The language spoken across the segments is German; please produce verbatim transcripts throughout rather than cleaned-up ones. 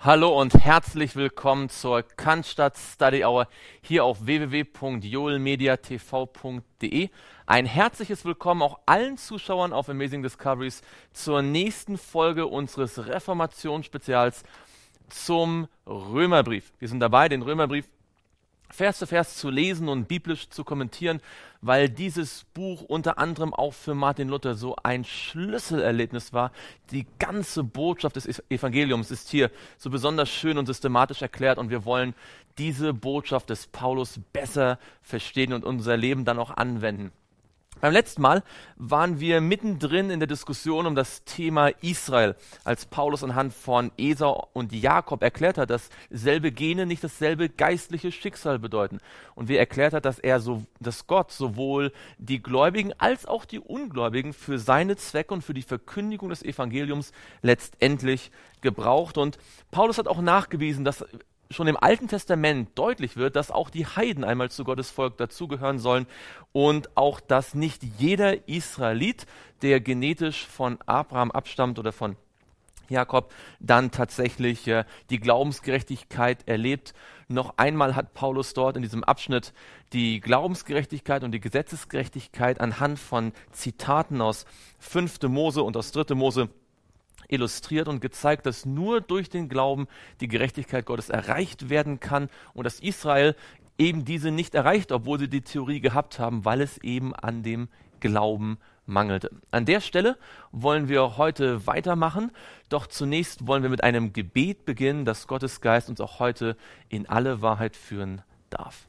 Hallo und herzlich willkommen zur Cannstatt Study Hour hier auf w w w punkt joelmediatv punkt de. Ein herzliches Willkommen auch allen Zuschauern auf Amazing Discoveries zur nächsten Folge unseres Reformationsspezials zum Römerbrief. Wir sind dabei, den Römerbrief Vers für Vers zu lesen und biblisch zu kommentieren, weil dieses Buch unter anderem auch für Martin Luther so ein Schlüsselerlebnis war. Die ganze Botschaft des Evangeliums ist hier so besonders schön und systematisch erklärt und wir wollen diese Botschaft des Paulus besser verstehen und unser Leben dann auch anwenden. Beim letzten Mal waren wir mittendrin in der Diskussion um das Thema Israel, als Paulus anhand von Esau und Jakob erklärt hat, dass selbe Gene nicht dasselbe geistliche Schicksal bedeuten. Und wir erklärt hat, dass er so, dass Gott sowohl die Gläubigen als auch die Ungläubigen für seine Zwecke und für die Verkündigung des Evangeliums letztendlich gebraucht. Und Paulus hat auch nachgewiesen, dass schon im Alten Testament deutlich wird, dass auch die Heiden einmal zu Gottes Volk dazugehören sollen und auch, dass nicht jeder Israelit, der genetisch von Abraham abstammt oder von Jakob, dann tatsächlich äh, die Glaubensgerechtigkeit erlebt. Noch einmal hat Paulus dort in diesem Abschnitt die Glaubensgerechtigkeit und die Gesetzesgerechtigkeit anhand von Zitaten aus fünfte Mose und aus dritte Mose illustriert und gezeigt, dass nur durch den Glauben die Gerechtigkeit Gottes erreicht werden kann und dass Israel eben diese nicht erreicht, obwohl sie die Theorie gehabt haben, weil es eben an dem Glauben mangelte. An der Stelle wollen wir heute weitermachen, doch zunächst wollen wir mit einem Gebet beginnen, dass Gottes Geist uns auch heute in alle Wahrheit führen darf.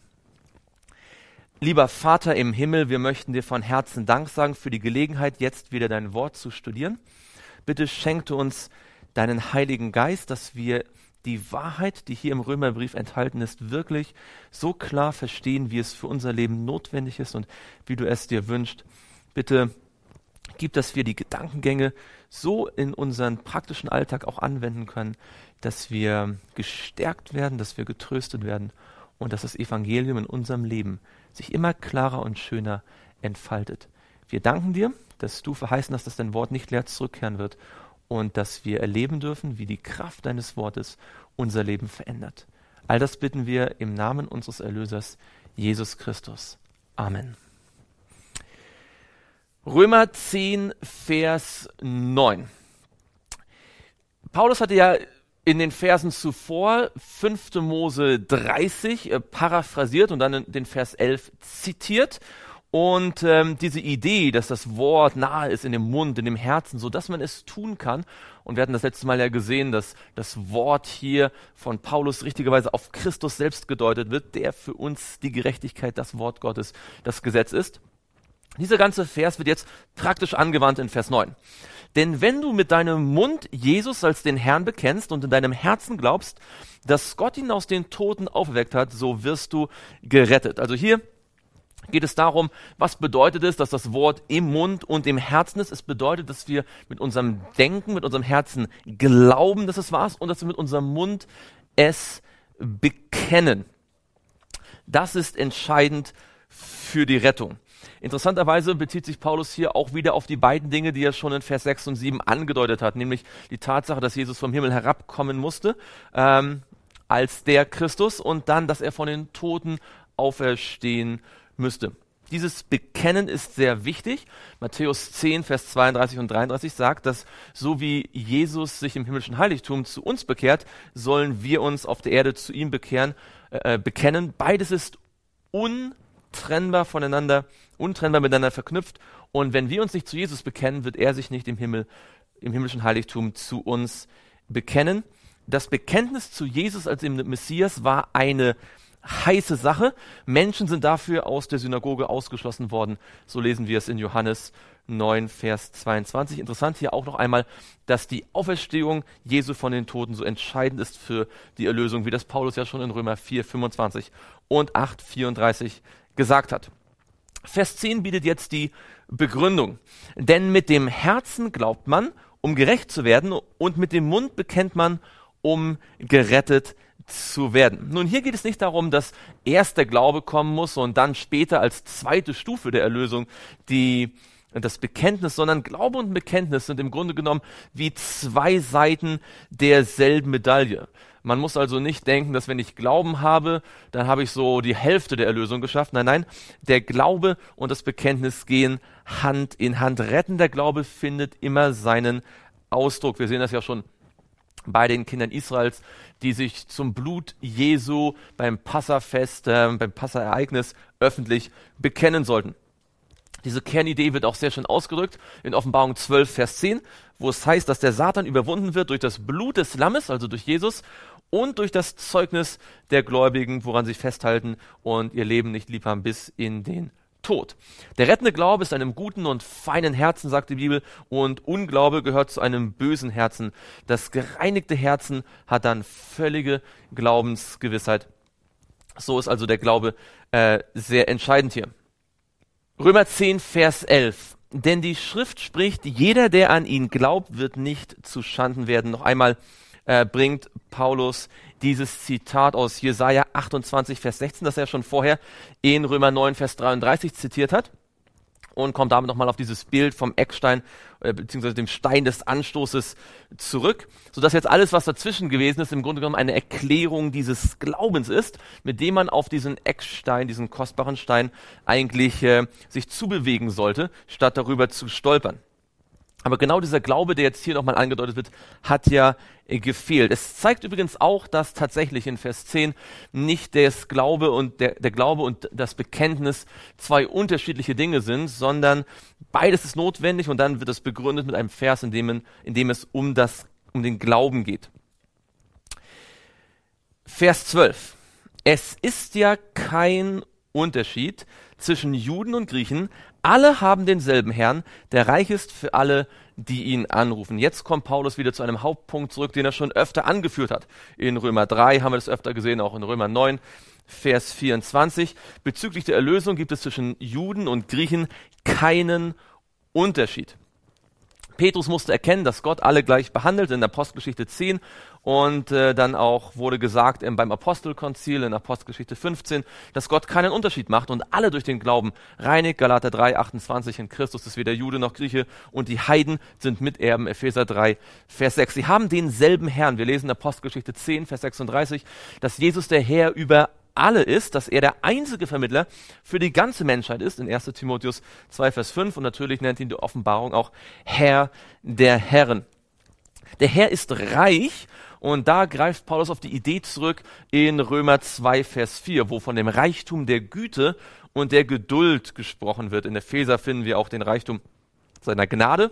Lieber Vater im Himmel, wir möchten dir von Herzen Dank sagen für die Gelegenheit, jetzt wieder dein Wort zu studieren. Bitte schenkte uns deinen Heiligen Geist, dass wir die Wahrheit, die hier im Römerbrief enthalten ist, wirklich so klar verstehen, wie es für unser Leben notwendig ist und wie du es dir wünschst. Bitte gib, dass wir die Gedankengänge so in unseren praktischen Alltag auch anwenden können, dass wir gestärkt werden, dass wir getröstet werden und dass das Evangelium in unserem Leben sich immer klarer und schöner entfaltet. Wir danken dir, dass du verheißen hast, dass dein Wort nicht leer zurückkehren wird und dass wir erleben dürfen, wie die Kraft deines Wortes unser Leben verändert. All das bitten wir im Namen unseres Erlösers, Jesus Christus. Amen. Römer zehn, Vers neun. Paulus hatte ja in den Versen zuvor fünfte Mose dreißig äh, paraphrasiert und dann den Vers elf zitiert. Und ähm, diese Idee, dass das Wort nahe ist in dem Mund, in dem Herzen, so dass man es tun kann. Und wir hatten das letzte Mal ja gesehen, dass das Wort hier von Paulus richtigerweise auf Christus selbst gedeutet wird, der für uns die Gerechtigkeit, das Wort Gottes, das Gesetz ist. Dieser ganze Vers wird jetzt praktisch angewandt in Vers neun. Denn wenn du mit deinem Mund Jesus als den Herrn bekennst und in deinem Herzen glaubst, dass Gott ihn aus den Toten auferweckt hat, so wirst du gerettet. Also hier geht es darum, was bedeutet es, dass das Wort im Mund und im Herzen ist. Es bedeutet, dass wir mit unserem Denken, mit unserem Herzen glauben, dass es wahr ist und dass wir mit unserem Mund es bekennen. Das ist entscheidend für die Rettung. Interessanterweise bezieht sich Paulus hier auch wieder auf die beiden Dinge, die er schon in Vers sechs und sieben angedeutet hat, nämlich die Tatsache, dass Jesus vom Himmel herabkommen musste ähm, als der Christus und dann, dass er von den Toten auferstehen müsste. Dieses Bekennen ist sehr wichtig. Matthäus zehn, Vers zweiunddreißig und dreiunddreißig sagt, dass so wie Jesus sich im himmlischen Heiligtum zu uns bekehrt, sollen wir uns auf der Erde zu ihm bekehren, äh, bekennen. Beides ist untrennbar voneinander, untrennbar miteinander verknüpft. Und wenn wir uns nicht zu Jesus bekennen, wird er sich nicht im Himmel, im himmlischen Heiligtum zu uns bekennen. Das Bekenntnis zu Jesus als dem Messias war eine heiße Sache. Menschen sind dafür aus der Synagoge ausgeschlossen worden. So lesen wir es in Johannes neun, Vers zweiundzwanzig. Interessant hier auch noch einmal, dass die Auferstehung Jesu von den Toten so entscheidend ist für die Erlösung, wie das Paulus ja schon in Römer vier, fünfundzwanzig und acht, vierunddreißig gesagt hat. Vers zehn bietet jetzt die Begründung. Denn mit dem Herzen glaubt man, um gerecht zu werden, und mit dem Mund bekennt man, um gerettet zu zu werden. Nun, hier geht es nicht darum, dass erst der Glaube kommen muss und dann später als zweite Stufe der Erlösung die das Bekenntnis, sondern Glaube und Bekenntnis sind im Grunde genommen wie zwei Seiten derselben Medaille. Man muss also nicht denken, dass wenn ich Glauben habe, dann habe ich so die Hälfte der Erlösung geschafft. Nein, nein, der Glaube und das Bekenntnis gehen Hand in Hand. Rettender Glaube findet immer seinen Ausdruck. Wir sehen das ja schon bei den Kindern Israels, die sich zum Blut Jesu beim Passafest, äh, beim Passaereignis öffentlich bekennen sollten. Diese Kernidee wird auch sehr schön ausgedrückt in Offenbarung zwölf, Vers zehn, wo es heißt, dass der Satan überwunden wird durch das Blut des Lammes, also durch Jesus, und durch das Zeugnis der Gläubigen, woran sie festhalten und ihr Leben nicht lieb haben bis in den Tod. Der rettende Glaube ist einem guten und feinen Herzen, sagt die Bibel, und Unglaube gehört zu einem bösen Herzen. Das gereinigte Herzen hat dann völlige Glaubensgewissheit. So ist also der Glaube äh, sehr entscheidend hier. Römer zehn, Vers elf. Denn die Schrift spricht, jeder, der an ihn glaubt, wird nicht zu Schanden werden. Noch einmal äh, bringt Paulus dieses Zitat aus Jesaja achtundzwanzig, Vers sechzehn, das er schon vorher in Römer neun, Vers dreiunddreißig zitiert hat. Und kommt damit nochmal auf dieses Bild vom Eckstein äh, beziehungsweise dem Stein des Anstoßes zurück, sodass jetzt alles, was dazwischen gewesen ist, im Grunde genommen eine Erklärung dieses Glaubens ist, mit dem man auf diesen Eckstein, diesen kostbaren Stein eigentlich äh, sich zubewegen sollte, statt darüber zu stolpern. Aber genau dieser Glaube, der jetzt hier nochmal angedeutet wird, hat ja äh, gefehlt. Es zeigt übrigens auch, dass tatsächlich in Vers zehn nicht das Glaube und der, der Glaube und das Bekenntnis zwei unterschiedliche Dinge sind, sondern beides ist notwendig und dann wird es begründet mit einem Vers, in dem, in dem es um, das, um den Glauben geht. Vers zwölf. Es ist ja kein Unterschied zwischen Juden und Griechen. Alle haben denselben Herrn, der reich ist für alle, die ihn anrufen. Jetzt kommt Paulus wieder zu einem Hauptpunkt zurück, den er schon öfter angeführt hat. In Römer drei haben wir das öfter gesehen, auch in Römer neun, Vers vierundzwanzig. Bezüglich der Erlösung gibt es zwischen Juden und Griechen keinen Unterschied. Petrus musste erkennen, dass Gott alle gleich behandelt in Apostelgeschichte zehn und äh, dann auch wurde gesagt ähm, beim Apostelkonzil in Apostelgeschichte fünfzehn, dass Gott keinen Unterschied macht und alle durch den Glauben reinigt. Galater drei, achtundzwanzig, in Christus ist weder Jude noch Grieche und die Heiden sind Miterben. Epheser drei, Vers sechs. Sie haben denselben Herrn. Wir lesen in Apostelgeschichte zehn, Vers sechsunddreißig, dass Jesus der Herr über alle ist, dass er der einzige Vermittler für die ganze Menschheit ist, in erster Timotheus zwei, Vers fünf, und natürlich nennt ihn die Offenbarung auch Herr der Herren. Der Herr ist reich und da greift Paulus auf die Idee zurück in Römer zwei, Vers vier, wo von dem Reichtum der Güte und der Geduld gesprochen wird. In Epheser finden wir auch den Reichtum seiner Gnade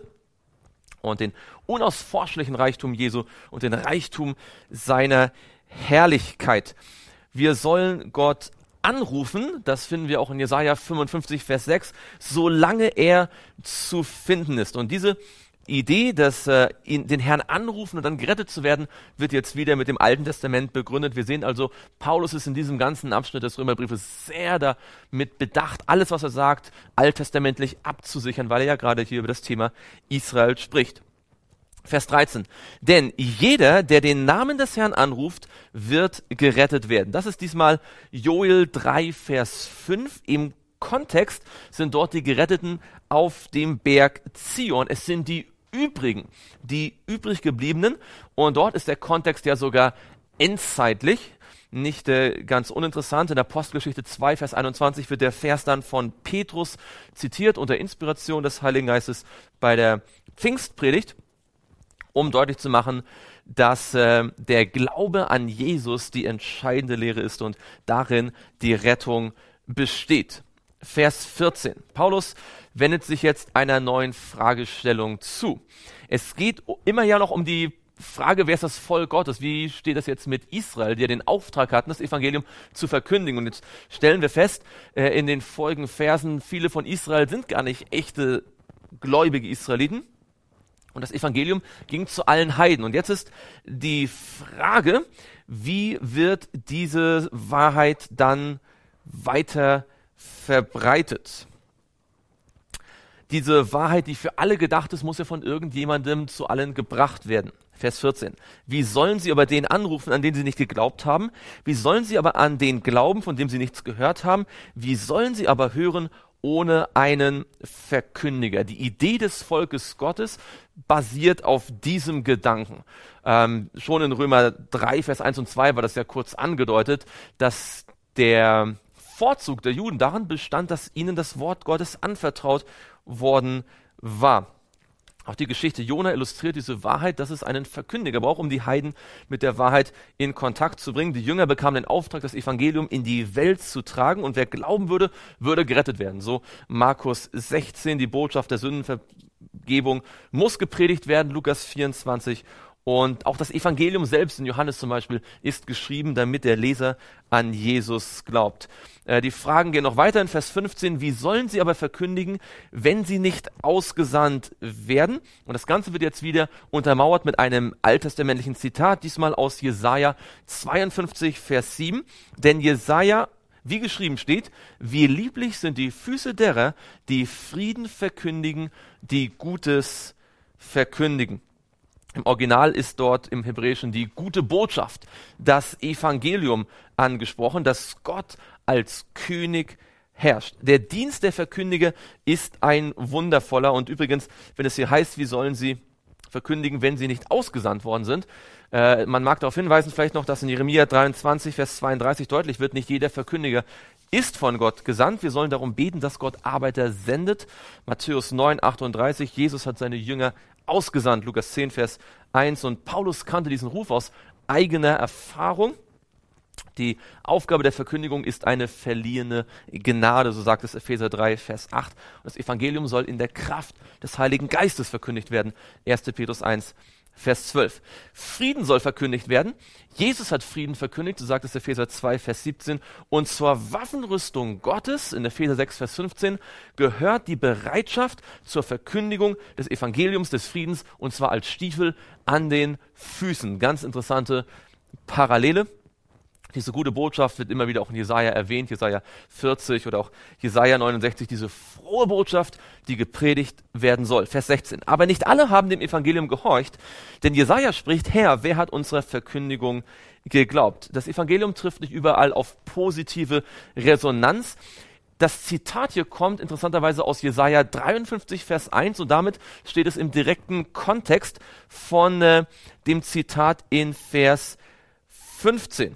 und den unausforschlichen Reichtum Jesu und den Reichtum seiner Herrlichkeit. Wir sollen Gott anrufen, das finden wir auch in Jesaja fünfundfünfzig, Vers sechs, solange er zu finden ist. Und diese Idee, dass äh, ihn, den Herrn anrufen und dann gerettet zu werden, wird jetzt wieder mit dem Alten Testament begründet. Wir sehen also, Paulus ist in diesem ganzen Abschnitt des Römerbriefes sehr damit bedacht, alles, was er sagt, alttestamentlich abzusichern, weil er ja gerade hier über das Thema Israel spricht. Vers dreizehn. Denn jeder, der den Namen des Herrn anruft, wird gerettet werden. Das ist diesmal Joel drei, Vers fünf. Im Kontext sind dort die Geretteten auf dem Berg Zion. Es sind die übrigen, die übrig gebliebenen. Und dort ist der Kontext ja sogar endzeitlich. Nicht äh, ganz uninteressant. In der Apostelgeschichte zwei, Vers einundzwanzig wird der Vers dann von Petrus zitiert unter Inspiration des Heiligen Geistes bei der Pfingstpredigt, um deutlich zu machen, dass äh, der Glaube an Jesus die entscheidende Lehre ist und darin die Rettung besteht. Vers vierzehn. Paulus wendet sich jetzt einer neuen Fragestellung zu. Es geht immer ja noch um die Frage, wer ist das Volk Gottes? Wie steht das jetzt mit Israel, die ja den Auftrag hatten, das Evangelium zu verkündigen? Und jetzt stellen wir fest, äh, in den folgenden Versen, viele von Israel sind gar nicht echte gläubige Israeliten. Und das Evangelium ging zu allen Heiden. Und jetzt ist die Frage, wie wird diese Wahrheit dann weiter verbreitet? Diese Wahrheit, die für alle gedacht ist, muss ja von irgendjemandem zu allen gebracht werden. Vers vierzehn. Wie sollen sie aber den anrufen, an den sie nicht geglaubt haben? Wie sollen sie aber an den glauben, von dem sie nichts gehört haben? Wie sollen sie aber hören ohne einen Verkündiger. Die Idee des Volkes Gottes basiert auf diesem Gedanken. Ähm, schon in Römer drei, Vers eins und zwei war das ja kurz angedeutet, dass der Vorzug der Juden darin bestand, dass ihnen das Wort Gottes anvertraut worden war. Auch die Geschichte Jona illustriert diese Wahrheit, dass es einen Verkündiger braucht, um die Heiden mit der Wahrheit in Kontakt zu bringen. Die Jünger bekamen den Auftrag, das Evangelium in die Welt zu tragen, und wer glauben würde, würde gerettet werden. So Markus sechzehn, die Botschaft der Sündenvergebung muss gepredigt werden, Lukas vierundzwanzig. Und auch das Evangelium selbst in Johannes zum Beispiel ist geschrieben, damit der Leser an Jesus glaubt. Äh, die Fragen gehen noch weiter in Vers fünfzehn. Wie sollen sie aber verkündigen, wenn sie nicht ausgesandt werden? Und das Ganze wird jetzt wieder untermauert mit einem alttestamentlichen Zitat, diesmal aus Jesaja zweiundfünfzig, Vers sieben. Denn Jesaja, wie geschrieben steht, wie lieblich sind die Füße derer, die Frieden verkündigen, die Gutes verkündigen. Im Original ist dort im Hebräischen die gute Botschaft, das Evangelium angesprochen, dass Gott als König herrscht. Der Dienst der Verkündiger ist ein wundervoller, und übrigens, wenn es hier heißt, wie sollen sie verkündigen, wenn sie nicht ausgesandt worden sind, äh, man mag darauf hinweisen vielleicht noch, dass in Jeremia dreiundzwanzig, Vers zweiunddreißig deutlich wird, nicht jeder Verkündiger ist von Gott gesandt. Wir sollen darum beten, dass Gott Arbeiter sendet. Matthäus neun, achtunddreißig, Jesus hat seine Jünger ausgesandt, Lukas zehn, Vers eins, und Paulus kannte diesen Ruf aus eigener Erfahrung. Die Aufgabe der Verkündigung ist eine verliehene Gnade, so sagt es Epheser drei, Vers acht. Und das Evangelium soll in der Kraft des Heiligen Geistes verkündigt werden, erster Petrus eins, Vers zwölf. Frieden soll verkündigt werden. Jesus hat Frieden verkündigt, so sagt es Epheser zwei, Vers siebzehn. Und zur Waffenrüstung Gottes, in Epheser sechs, Vers fünfzehn, gehört die Bereitschaft zur Verkündigung des Evangeliums des Friedens, und zwar als Stiefel an den Füßen. Ganz interessante Parallele. Diese gute Botschaft wird immer wieder auch in Jesaja erwähnt, Jesaja vierzig oder auch Jesaja neunundsechzig, diese frohe Botschaft, die gepredigt werden soll. Vers sechzehn. Aber nicht alle haben dem Evangelium gehorcht, denn Jesaja spricht: Herr, wer hat unserer Verkündigung geglaubt? Das Evangelium trifft nicht überall auf positive Resonanz. Das Zitat hier kommt interessanterweise aus Jesaja dreiundfünfzig, Vers eins, und damit steht es im direkten Kontext von äh, dem Zitat in Vers fünfzehn.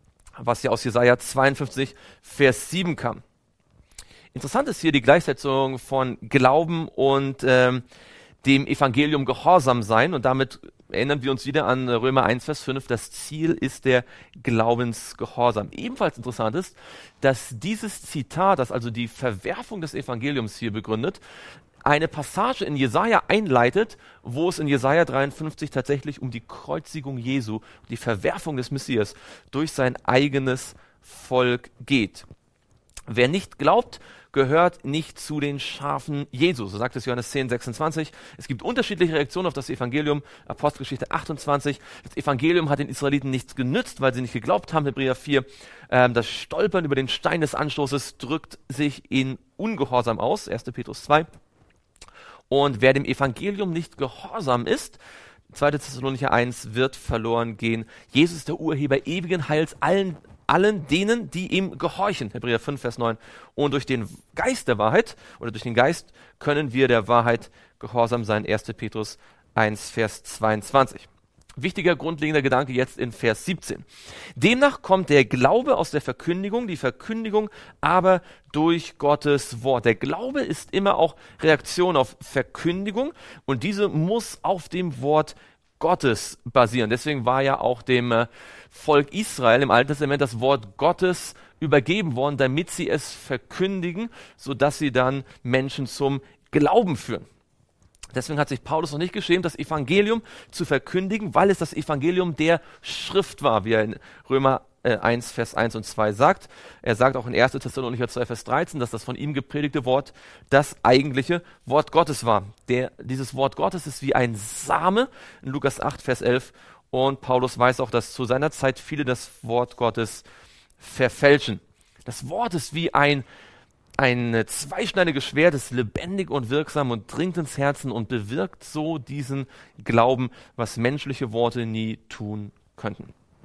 Was ja aus Jesaja zweiundfünfzig, Vers sieben kam. Interessant ist hier die Gleichsetzung von Glauben und ähm, dem Evangelium Gehorsam sein, und damit erinnern wir uns wieder an Römer eins, Vers fünf. Das Ziel ist der Glaubensgehorsam. Ebenfalls interessant ist, dass dieses Zitat, das also die Verwerfung des Evangeliums hier begründet, eine Passage in Jesaja einleitet, wo es in Jesaja dreiundfünfzig tatsächlich um die Kreuzigung Jesu, die Verwerfung des Messias durch sein eigenes Volk geht. Wer nicht glaubt, gehört nicht zu den Schafen Jesu, so sagt es Johannes zehn, sechsundzwanzig. Es gibt unterschiedliche Reaktionen auf das Evangelium, Apostelgeschichte achtundzwanzig. Das Evangelium hat den Israeliten nichts genützt, weil sie nicht geglaubt haben, Hebräer vier. Ähm, das Stolpern über den Stein des Anstoßes drückt sich in Ungehorsam aus, erster Petrus zwei. Und wer dem Evangelium nicht gehorsam ist, zweiter Thessalonicher eins, wird verloren gehen. Jesus ist der Urheber ewigen Heils allen, allen denen, die ihm gehorchen. Hebräer fünf, Vers neun. Und durch den Geist der Wahrheit, oder durch den Geist, können wir der Wahrheit gehorsam sein. erster Petrus eins, Vers zweiundzwanzig. Wichtiger grundlegender Gedanke jetzt in Vers siebzehn. Demnach kommt der Glaube aus der Verkündigung, die Verkündigung aber durch Gottes Wort. Der Glaube ist immer auch Reaktion auf Verkündigung, und diese muss auf dem Wort Gottes basieren. Deswegen war ja auch dem äh, Volk Israel im Alten Testament das Wort Gottes übergeben worden, damit sie es verkündigen, sodass sie dann Menschen zum Glauben führen. Deswegen hat sich Paulus noch nicht geschämt, das Evangelium zu verkündigen, weil es das Evangelium der Schrift war, wie er in Römer eins, Vers eins und zwei sagt. Er sagt auch in erster Thessalonicher zwei, Vers dreizehn, dass das von ihm gepredigte Wort das eigentliche Wort Gottes war. Der, dieses Wort Gottes ist wie ein Same in Lukas acht, Vers elf, und Paulus weiß auch, dass zu seiner Zeit viele das Wort Gottes verfälschen. Das Wort ist wie ein Ein zweischneidiges Schwert, ist lebendig und wirksam und dringt ins Herzen und bewirkt so diesen Glauben, was menschliche Worte nie tun könnten.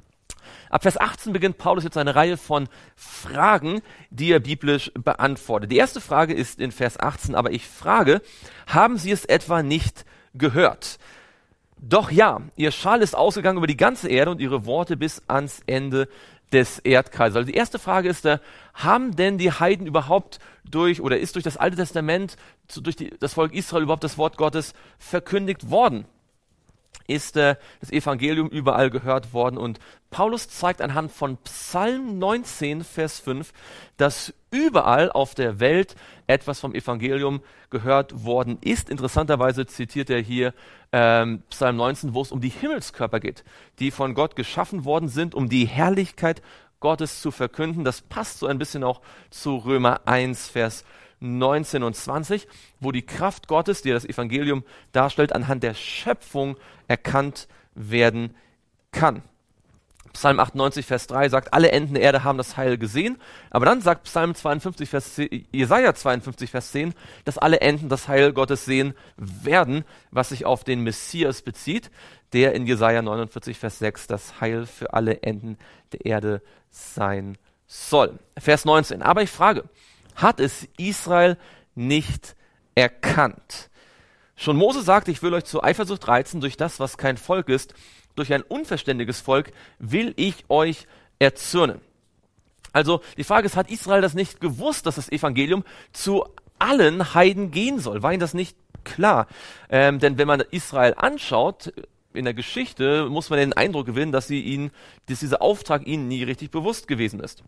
Ab Vers achtzehn beginnt Paulus jetzt eine Reihe von Fragen, die er biblisch beantwortet. Die erste Frage ist in Vers achtzehn, aber ich frage, haben Sie es etwa nicht gehört? Doch ja, Ihr Schall ist ausgegangen über die ganze Erde und Ihre Worte bis ans Ende des Erdkreises. Also die erste Frage ist, äh, haben denn die Heiden überhaupt durch, oder ist durch das Alte Testament, zu, durch die, das Volk Israel überhaupt das Wort Gottes verkündigt worden? Ist äh, das Evangelium überall gehört worden? Und Paulus zeigt anhand von Psalm neunzehn, Vers fünf, dass überall auf der Welt etwas vom Evangelium gehört worden ist. Interessanterweise zitiert er hier ähm, Psalm neunzehn, wo es um die Himmelskörper geht, die von Gott geschaffen worden sind, um die Herrlichkeit Gottes zu verkünden. Das passt so ein bisschen auch zu Römer eins, Vers neunzehn und zwanzig, wo die Kraft Gottes, die das Evangelium darstellt, anhand der Schöpfung erkannt werden kann. Psalm achtundneunzig, Vers drei sagt, alle Enden der Erde haben das Heil gesehen. Aber dann sagt Psalm zweiundfünfzig, Vers zehn, Jesaja zweiundfünfzig, Vers zehn, dass alle Enden das Heil Gottes sehen werden, was sich auf den Messias bezieht, der in Jesaja neunundvierzig, Vers sechs das Heil für alle Enden der Erde sein soll. Vers neunzehn. Aber ich frage, hat es Israel nicht erkannt? Schon Mose sagte, ich will euch zur Eifersucht reizen durch das, was kein Volk ist. Durch ein unverständiges Volk will ich euch erzürnen. Also die Frage ist, hat Israel das nicht gewusst, dass das Evangelium zu allen Heiden gehen soll? War ihnen das nicht klar? Ähm, denn wenn man Israel anschaut, in der Geschichte muss man den Eindruck gewinnen, dass, sie ihnen, dass dieser Auftrag ihnen nie richtig bewusst gewesen ist.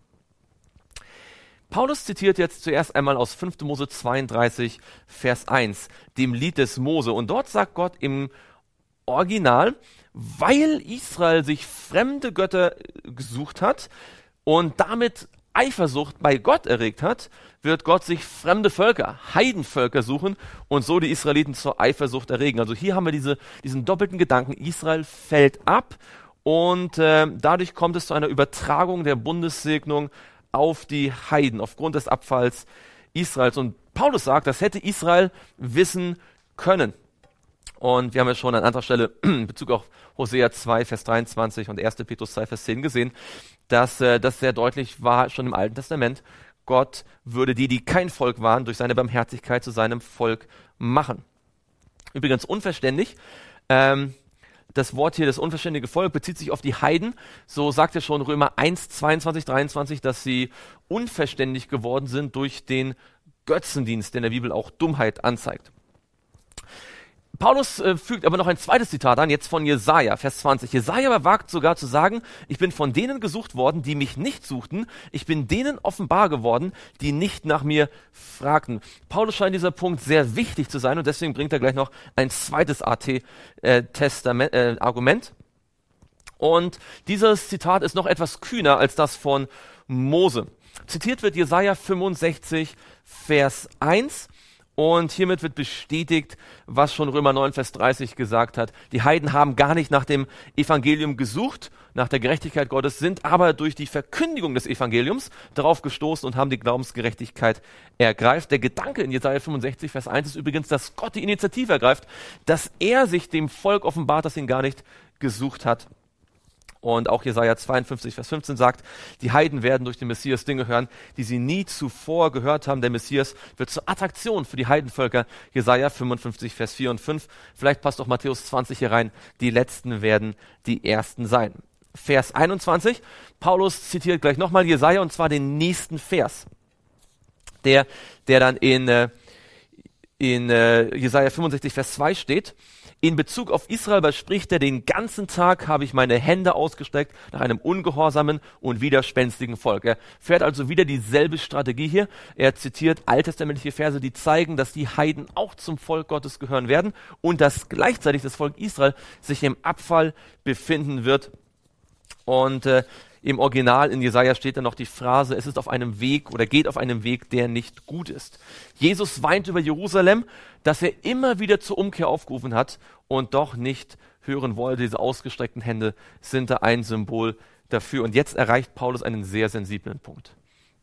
Paulus zitiert jetzt zuerst einmal aus fünfter Mose zweiunddreißig, Vers eins, dem Lied des Mose. Und dort sagt Gott im Original, weil Israel sich fremde Götter gesucht hat und damit Eifersucht bei Gott erregt hat, wird Gott sich fremde Völker, Heidenvölker suchen und so die Israeliten zur Eifersucht erregen. Also hier haben wir diese, diesen doppelten Gedanken, Israel fällt ab und äh, dadurch kommt es zu einer Übertragung der Bundessegnung auf die Heiden aufgrund des Abfalls Israels. Und Paulus sagt, das hätte Israel wissen können. Und wir haben ja schon an anderer Stelle in Bezug auf Hosea zwei, Vers dreiundzwanzig und erster Petrus zwei, Vers zehn gesehen, dass äh, das sehr deutlich war, schon im Alten Testament, Gott würde die, die kein Volk waren, durch seine Barmherzigkeit zu seinem Volk machen. Übrigens unverständlich, ähm, das Wort hier, das unverständige Volk, bezieht sich auf die Heiden. So sagt ja schon Römer eins, zweiundzwanzig, dreiundzwanzig, dass sie unverständig geworden sind durch den Götzendienst, der in der Bibel auch Dummheit anzeigt. Paulus äh, fügt aber noch ein zweites Zitat an, jetzt von Jesaja, Vers zwanzig. Jesaja aber wagt sogar zu sagen, ich bin von denen gesucht worden, die mich nicht suchten. Ich bin denen offenbar geworden, die nicht nach mir fragten. Paulus scheint dieser Punkt sehr wichtig zu sein und deswegen bringt er gleich noch ein zweites A T-Argument. Äh, äh, und dieses Zitat ist noch etwas kühner als das von Mose. Zitiert wird Jesaja fünfundsechzig, Vers eins. Und hiermit wird bestätigt, was schon Römer neun, Vers dreißig gesagt hat. Die Heiden haben gar nicht nach dem Evangelium gesucht, nach der Gerechtigkeit Gottes, sind aber durch die Verkündigung des Evangeliums darauf gestoßen und haben die Glaubensgerechtigkeit ergreift. Der Gedanke in Jesaja fünfundsechzig, Vers eins ist übrigens, dass Gott die Initiative ergreift, dass er sich dem Volk offenbart, das ihn gar nicht gesucht hat. Und auch Jesaja zweiundfünfzig, Vers fünfzehn sagt, die Heiden werden durch den Messias Dinge hören, die sie nie zuvor gehört haben. Der Messias wird zur Attraktion für die Heidenvölker. Jesaja fünfundfünfzig, Vers vier und fünf. Vielleicht passt auch Matthäus zwanzig hier rein. Die Letzten werden die Ersten sein. Vers einundzwanzig. Paulus zitiert gleich nochmal Jesaja und zwar den nächsten Vers. Der, der dann in, äh, in äh, Jesaja fünfundsechzig, Vers zwei steht. In Bezug auf Israel aber spricht er, den ganzen Tag habe ich meine Hände ausgestreckt nach einem ungehorsamen und widerspenstigen Volk. Er fährt also wieder dieselbe Strategie hier. Er zitiert alttestamentliche Verse, die zeigen, dass die Heiden auch zum Volk Gottes gehören werden und dass gleichzeitig das Volk Israel sich im Abfall befinden wird. Und äh, im Original in Jesaja steht dann noch die Phrase, es ist auf einem Weg oder geht auf einem Weg, der nicht gut ist. Jesus weint über Jerusalem, dass er immer wieder zur Umkehr aufgerufen hat und doch nicht hören wollte. Diese ausgestreckten Hände sind da ein Symbol dafür. Und jetzt erreicht Paulus einen sehr sensiblen Punkt.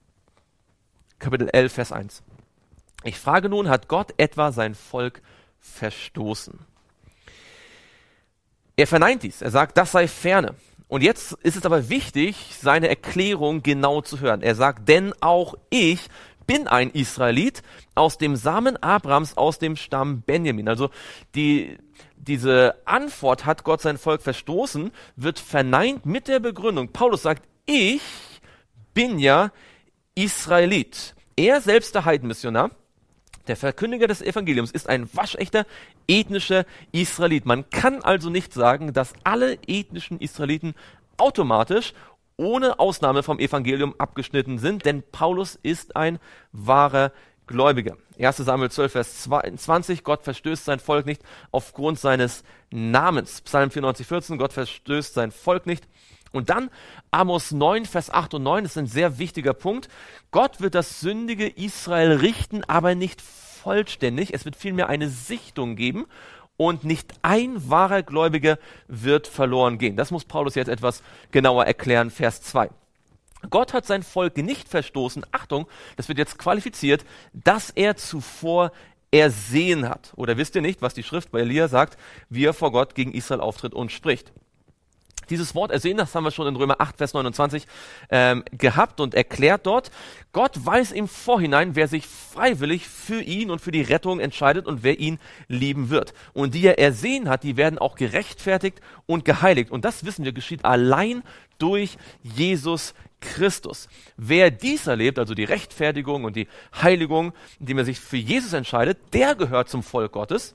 Kapitel elf, Vers eins. Ich frage nun, hat Gott etwa sein Volk verstoßen? Er verneint dies. Er sagt, das sei ferne. Und jetzt ist es aber wichtig, seine Erklärung genau zu hören. Er sagt, denn auch ich bin ein Israelit aus dem Samen Abrahams, aus dem Stamm Benjamin. Also die, diese Antwort, hat Gott sein Volk verstoßen, wird verneint mit der Begründung. Paulus sagt, ich bin ja Israelit. Er selbst, der Heidenmissionar, der Verkündiger des Evangeliums, ist ein waschechter ethnischer Israelit. Man kann also nicht sagen, dass alle ethnischen Israeliten automatisch ohne Ausnahme vom Evangelium abgeschnitten sind, denn Paulus ist ein wahrer Gläubiger. erster Samuel zwölf, Vers zweiundzwanzig, Gott verstößt sein Volk nicht aufgrund seines Namens. Psalm vierundneunzig, vierzehn, Gott verstößt sein Volk nicht. Und dann Amos neun, Vers acht und neun, das ist ein sehr wichtiger Punkt. Gott wird das sündige Israel richten, aber nicht vollständig. Es wird vielmehr eine Sichtung geben und nicht ein wahrer Gläubiger wird verloren gehen. Das muss Paulus jetzt etwas genauer erklären, Vers zwei. Gott hat sein Volk nicht verstoßen, Achtung, das wird jetzt qualifiziert, dass er zuvor ersehen hat. Oder wisst ihr nicht, was die Schrift bei Elia sagt, wie er vor Gott gegen Israel auftritt und spricht? Dieses Wort ersehen, das haben wir schon in Römer acht, Vers neunundzwanzig ähm, gehabt und erklärt dort. Gott weiß im Vorhinein, wer sich freiwillig für ihn und für die Rettung entscheidet und wer ihn lieben wird. Und die er ersehen hat, die werden auch gerechtfertigt und geheiligt. Und das wissen wir, geschieht allein durch Jesus Christus. Wer dies erlebt, also die Rechtfertigung und die Heiligung, indem er sich für Jesus entscheidet, der gehört zum Volk Gottes.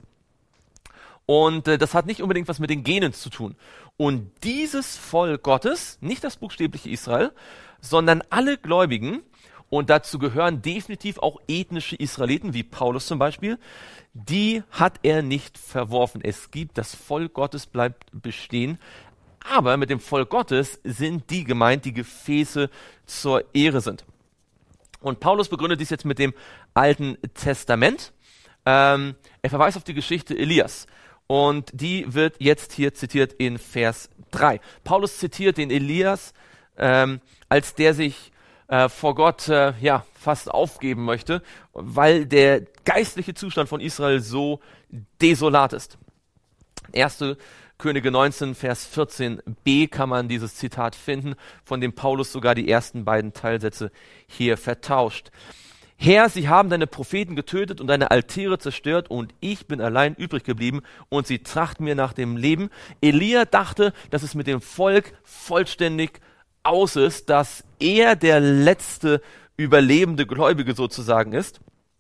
Und äh, das hat nicht unbedingt was mit den Genen zu tun. Und dieses Volk Gottes, nicht das buchstäbliche Israel, sondern alle Gläubigen, und dazu gehören definitiv auch ethnische Israeliten, wie Paulus zum Beispiel, die hat er nicht verworfen. Es gibt, das Volk Gottes bleibt bestehen, aber mit dem Volk Gottes sind die gemeint, die Gefäße zur Ehre sind. Und Paulus begründet dies jetzt mit dem Alten Testament. Ähm, er verweist auf die Geschichte Elias. Und die wird jetzt hier zitiert in Vers drei. Paulus zitiert den Elias, ähm, als der sich äh, vor Gott äh, ja fast aufgeben möchte, weil der geistliche Zustand von Israel so desolat ist. erster Könige neunzehn, Vers vierzehn b kann man dieses Zitat finden, von dem Paulus sogar die ersten beiden Teilsätze hier vertauscht. Herr, sie haben deine Propheten getötet und deine Altäre zerstört und ich bin allein übrig geblieben und sie trachten mir nach dem Leben. Elia dachte, dass es mit dem Volk vollständig aus ist, dass er der letzte überlebende Gläubige sozusagen ist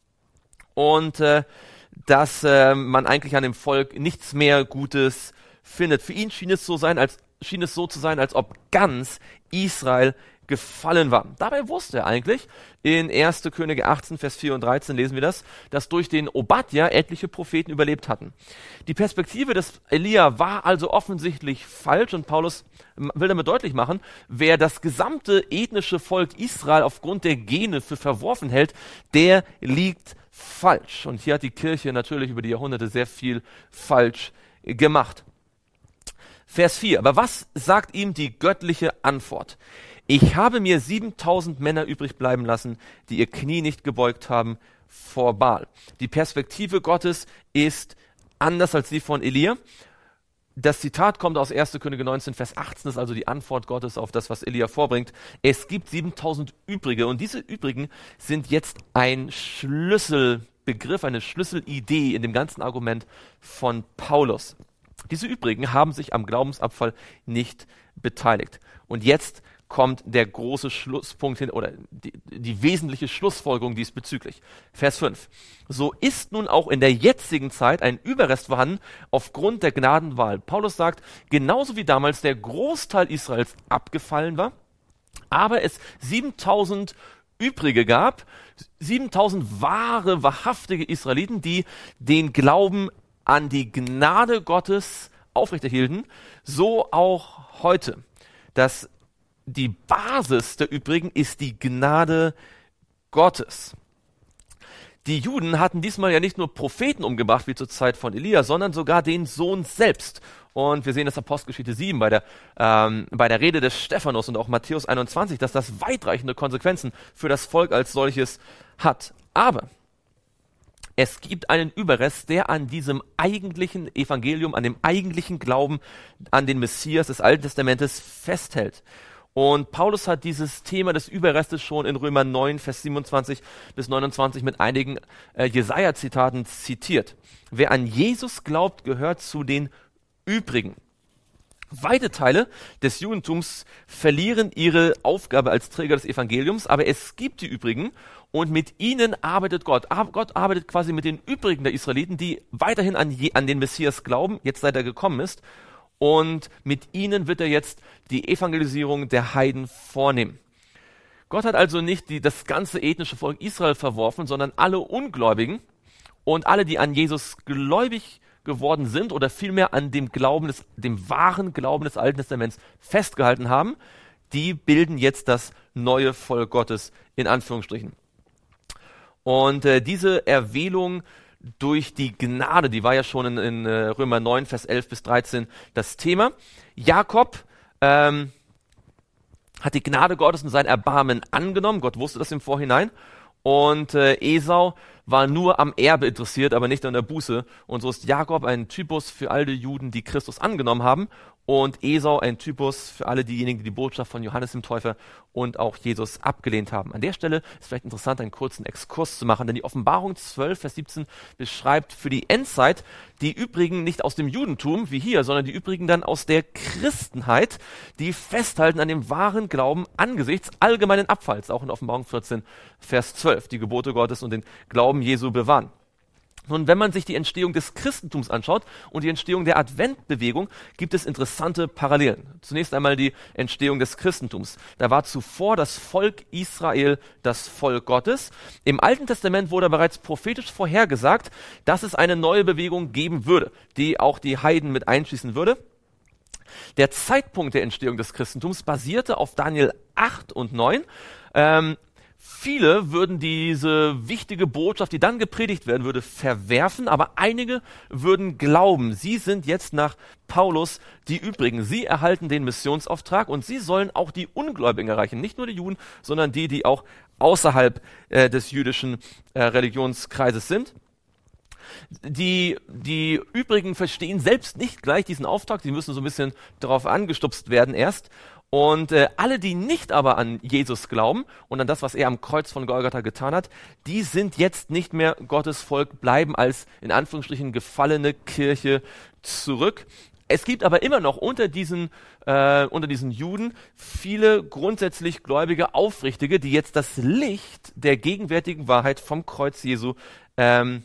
und äh, dass äh, man eigentlich an dem Volk nichts mehr Gutes findet. Für ihn schien es so sein, als schien es so zu sein, als ob ganz Israel gefallen war. Dabei wusste er eigentlich, in erster Könige achtzehn, Vers vier und dreizehn lesen wir das, dass durch den Obadja etliche Propheten überlebt hatten. Die Perspektive des Elia war also offensichtlich falsch und Paulus will damit deutlich machen, wer das gesamte ethnische Volk Israel aufgrund der Gene für verworfen hält, der liegt falsch. Und hier hat die Kirche natürlich über die Jahrhunderte sehr viel falsch gemacht. Vers vier. Aber was sagt ihm die göttliche Antwort? Ich habe mir siebentausend Männer übrig bleiben lassen, die ihr Knie nicht gebeugt haben vor Baal. Die Perspektive Gottes ist anders als die von Elia. Das Zitat kommt aus erster Könige neunzehn, Vers achtzehn, das ist also die Antwort Gottes auf das, was Elia vorbringt. Es gibt siebentausend Übrige und diese Übrigen sind jetzt ein Schlüsselbegriff, eine Schlüsselidee in dem ganzen Argument von Paulus. Diese Übrigen haben sich am Glaubensabfall nicht beteiligt. Und jetzt kommt der große Schlusspunkt hin, oder die, die wesentliche Schlussfolgerung diesbezüglich. Vers fünf. So ist nun auch in der jetzigen Zeit ein Überrest vorhanden aufgrund der Gnadenwahl. Paulus sagt, genauso wie damals der Großteil Israels abgefallen war, aber es siebentausend Übrige gab, siebentausend wahre, wahrhaftige Israeliten, die den Glauben an die Gnade Gottes aufrechterhielten, so auch heute. Das Die Basis der Übrigen ist die Gnade Gottes. Die Juden hatten diesmal ja nicht nur Propheten umgebracht, wie zur Zeit von Elia, sondern sogar den Sohn selbst. Und wir sehen das Apostelgeschichte sieben bei der, ähm, bei der Rede des Stephanus und auch Matthäus einundzwanzig, dass das weitreichende Konsequenzen für das Volk als solches hat. Aber Es gibt einen Überrest, der an diesem eigentlichen Evangelium, an dem eigentlichen Glauben an den Messias des Alten Testamentes festhält. Und Paulus hat dieses Thema des Überrestes schon in Römer neun, Vers siebenundzwanzig bis neunundzwanzig mit einigen äh, Jesaja-Zitaten zitiert. Wer an Jesus glaubt, gehört zu den Übrigen. Weite Teile des Judentums verlieren ihre Aufgabe als Träger des Evangeliums, aber es gibt die Übrigen und mit ihnen arbeitet Gott. Gott arbeitet quasi mit den Übrigen der Israeliten, die weiterhin an, je, an den Messias glauben, jetzt seit er gekommen ist. Und mit ihnen wird er jetzt die Evangelisierung der Heiden vornehmen. Gott hat also nicht die, das ganze ethnische Volk Israel verworfen, sondern alle Ungläubigen und alle, die an Jesus gläubig geworden sind oder vielmehr an dem Glauben des, dem wahren Glauben des Alten Testaments festgehalten haben, die bilden jetzt das neue Volk Gottes in Anführungsstrichen. Und äh, diese Erwählung durch die Gnade, die war ja schon in, in äh, Römer neun, Vers elf bis dreizehn das Thema. Jakob ähm, hat die Gnade Gottes und sein Erbarmen angenommen. Gott wusste das im Vorhinein. Und äh, Esau war nur am Erbe interessiert, aber nicht an der Buße. Und so ist Jakob ein Typus für all die Juden, die Christus angenommen haben. Und Esau ein Typus für alle diejenigen, die die Botschaft von Johannes dem Täufer und auch Jesus abgelehnt haben. An der Stelle ist vielleicht interessant, einen kurzen Exkurs zu machen, denn die Offenbarung zwölf, Vers siebzehn beschreibt für die Endzeit die Übrigen nicht aus dem Judentum, wie hier, sondern die Übrigen dann aus der Christenheit, die festhalten an dem wahren Glauben angesichts allgemeinen Abfalls, auch in Offenbarung vierzehn, Vers zwölf, die Gebote Gottes und den Glauben Jesu bewahren. Nun, wenn man sich die Entstehung des Christentums anschaut und die Entstehung der Adventbewegung, gibt es interessante Parallelen. Zunächst einmal die Entstehung des Christentums. Da war zuvor das Volk Israel das Volk Gottes. Im Alten Testament wurde bereits prophetisch vorhergesagt, dass es eine neue Bewegung geben würde, die auch die Heiden mit einschließen würde. Der Zeitpunkt der Entstehung des Christentums basierte auf Daniel acht und neun. Ähm, Viele würden diese wichtige Botschaft, die dann gepredigt werden würde, verwerfen, aber einige würden glauben. Sie sind jetzt nach Paulus die Übrigen. Sie erhalten den Missionsauftrag und sie sollen auch die Ungläubigen erreichen. Nicht nur die Juden, sondern die, die auch außerhalb äh, des jüdischen äh, Religionskreises sind. Die, die Übrigen verstehen selbst nicht gleich diesen Auftrag. Sie müssen so ein bisschen darauf angestupst werden erst. Und äh, alle, die nicht aber an Jesus glauben und an das, was er am Kreuz von Golgatha getan hat, die sind jetzt nicht mehr Gottes Volk, bleiben als in Anführungsstrichen gefallene Kirche zurück. Es gibt aber immer noch unter diesen, äh, unter diesen Juden viele grundsätzlich gläubige Aufrichtige, die jetzt das Licht der gegenwärtigen Wahrheit vom Kreuz Jesu ähm,